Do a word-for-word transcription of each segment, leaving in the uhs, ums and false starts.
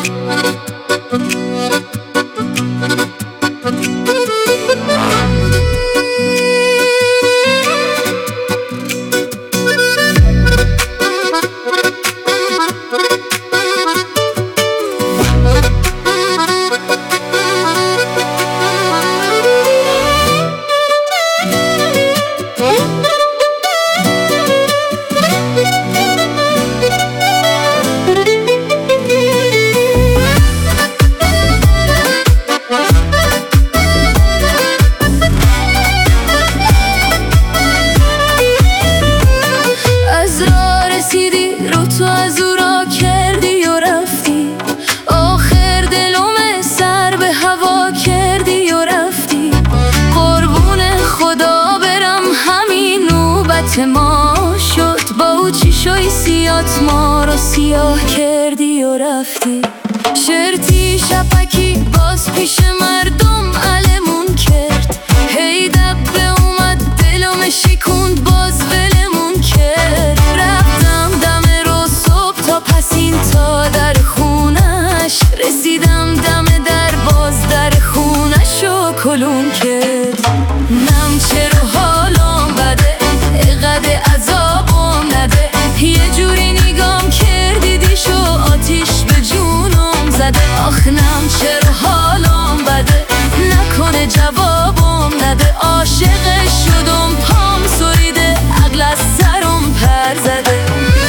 ما شد با چشای سیات ما رو سیاه کردی و رفتی. شرطی شپکی باز پیش مردم علمون کرد، هی دبه اومد دلم شکوند باز ولمون کرد. رفتم دم رو صبح تا پسین تا در خونش رسیدم، دم در باز در خونش رو کلون کرد. نم چرا حالم بده قده عذابم نده، یه جوری نگام کردی دیشو آتیش به جونم زده. آخنم چرا حالم بده نکنه جوابم نده، عاشق شدم پام سریده عقل از سرم پر زده.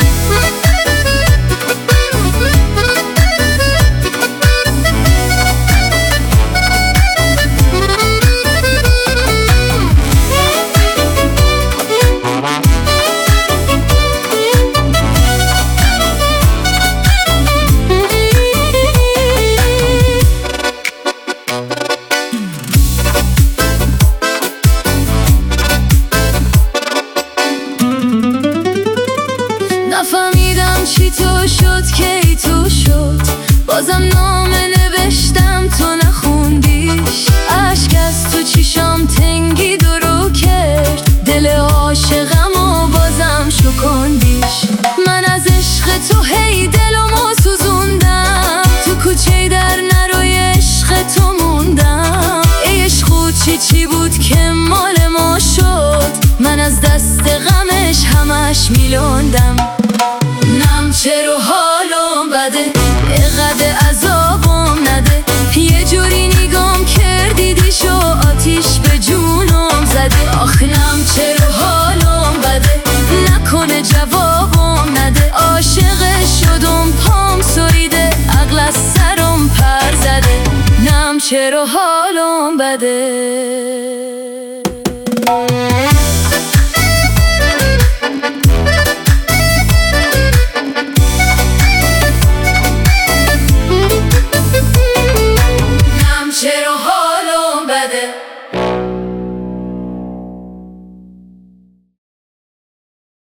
نفهمیدم چی تو شد که ای تو شد، بازم نامه نوشتم تو نخوندیش. عشق از تو چیشام تنگی درو کرد، دل عاشقم و بازم شکندیش. من از عشق تو هی دلمو سوزوندم، تو کوچه در نروی عشق تو موندم. ای عشقو چی چی بود که مال ما شد، من از دست غمش همش میلوندم. نم چرا حالم بده قده عذابم نده، یه جوری نگام کردی دیشو آتیش به جونم زده. آخ نم چرا حالم بده نکنه جوابم نده، عاشق شدم پام سریده عقل از سرم پر زده. نم چرا حالم بده.